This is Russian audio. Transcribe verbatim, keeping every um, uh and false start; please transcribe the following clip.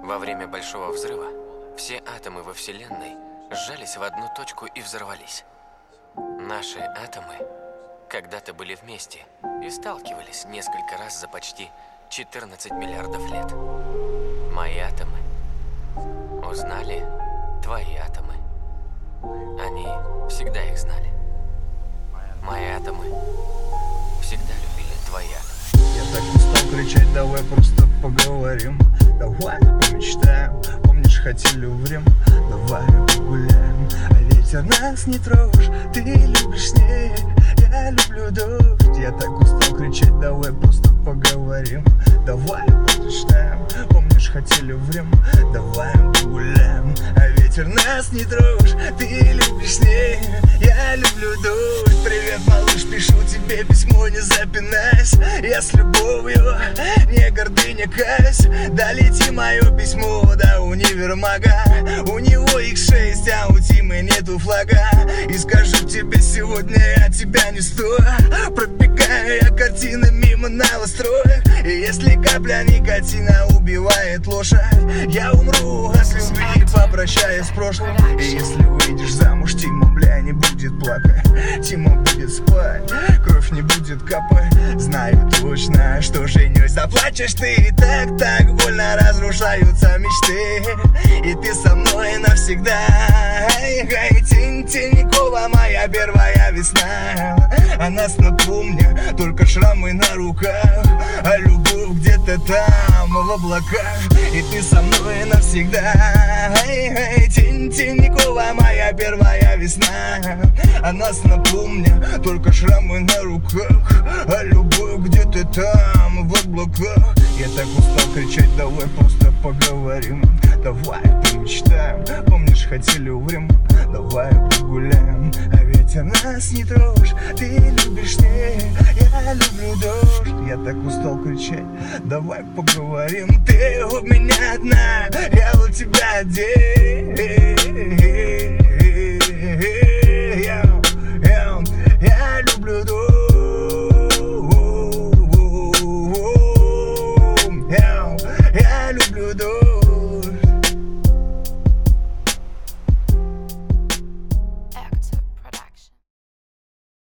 Во время Большого взрыва все атомы во Вселенной сжались в одну точку и взорвались. Наши атомы когда-то были вместе и сталкивались несколько раз за почти четырнадцать миллиардов лет. Мои атомы узнали твои атомы. Они всегда их знали. Мои атомы всегда любили твои атомы. Я так устал кричать, давай просто поговорим. Давай помечтаем, помнишь, хотели в Рим. Давай погуляем, а ветер нас не трожь. Ты любишь снег, я люблю дождь. Я так устал кричать, давай просто поговорим. Давай помечтаем, помнишь, хотели в Рим. Давай погуляем, а ветер нас не трожь. Ты любишь снег, я люблю дождь. Привет, малыш, пишу тебе письмо, не запинайся. Я с любовью, не гордыня, кайся. Долети мое письмо до универмага. У него икс шесть, а у Тимы нету флага. И скажу тебе сегодня, я тебя не стою. Пробегаю я картины мимо новостроек. И если капля никотина убивает лошадь, я умру от любви, попрощаясь с прошлым. И если выйдешь замуж, Тима, бля, не будет плакать. Тима будет спать, кровь не будет капать. Знаю точно, что женюсь, заплачешь ты. И так, так больно разрушаются мечты. И ты со мной навсегда. Эй, эй, тень, Тинькова, моя первая весна. А нас напомню, только шрамы на руках. А любовь где-то там, в облаках. И ты со мной навсегда. Эй, эй, тень, Тинькова, моя первая весна. А нас напомню, только шрамы на руках. А любовь где-то там, в облаках. Я так устал кричать, давай просто поговорим. Давай помечтаем, помнишь, хотели в Рим. Давай погуляем, а ветер нас не трожь. Ты любишь снег, я люблю дождь. Я так устал кричать, давай поговорим. Ты у меня одна, я у тебя один. Я, я люблю дождь. Я, я люблю дождь.